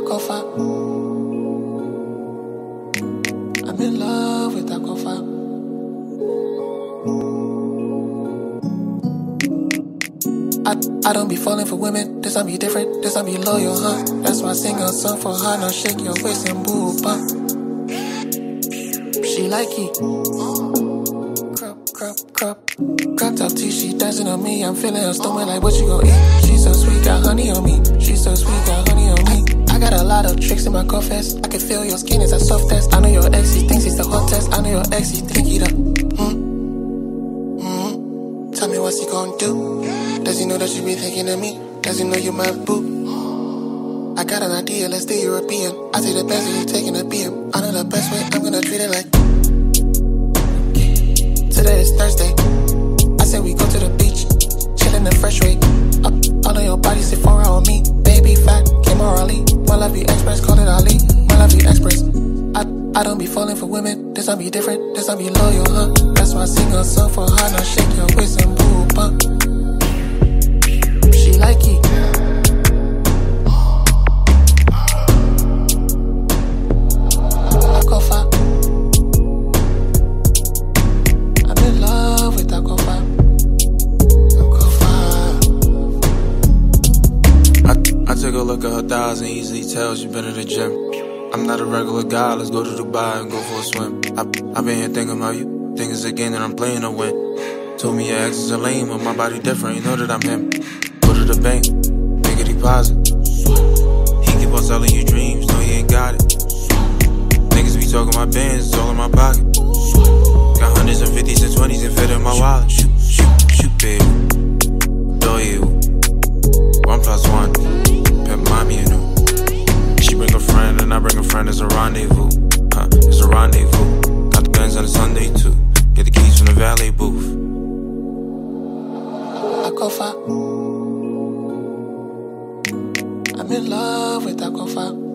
Aquafa. I'm in love with Aquafa. I don't be falling for women. This time be different. This time be loyal, huh? That's why I sing a song for her. Now shake your waist and boo bump. She like it. Crop top T, she dancing on me. I'm feeling her stomach like what you gon' eat. She so sweet, got honey on me. She so sweet, got honey on me. I got a lot of tricks in my confess. I can feel your skin is a soft test. I know your ex, he thinks he's the hot test. I know your ex, he think he the Tell me what's he gon' do? Does he know that you be thinking of me? Does he know you my boo? I got an idea, let's do European. I take the best and you taking a BM. I know the best way, I'm gonna treat it like. Today is Thursday. I said we go to the beach, chillin' the fresh way. All of your body say 4 hour on me. Baby fat, came orally. My love you express, call it Ali. My love you express. I don't be falling for women. This time be different, this time be loyal, huh? That's why I sing a song for her. Now shake your waist and boo bump. She like it. Aquafa. I'm in love with Aquafa. I take a look at her thighs and easily tell she been in the gym. I'm not a regular guy, let's go to Dubai and go for a swim. I've been here thinking about you, think it's a game that I'm playing to win. Told me your ex is a lame, but my body different, you know that I'm him. Go to the bank, make a deposit. He keep on selling you dreams, no he ain't got it. Niggas be talking my bands, it's all in my pocket. Got hundreds and 50s and 20s and fit in my wallet. Shoot, baby. Do you? 1+1, pimp mommy, you know. She bring a friend and I bring a friend, it's a rendezvous. It's a rendezvous. Got the guns on a Sunday too. Get the keys from the valet booth. Aquafa. I'm in love with Aquafa.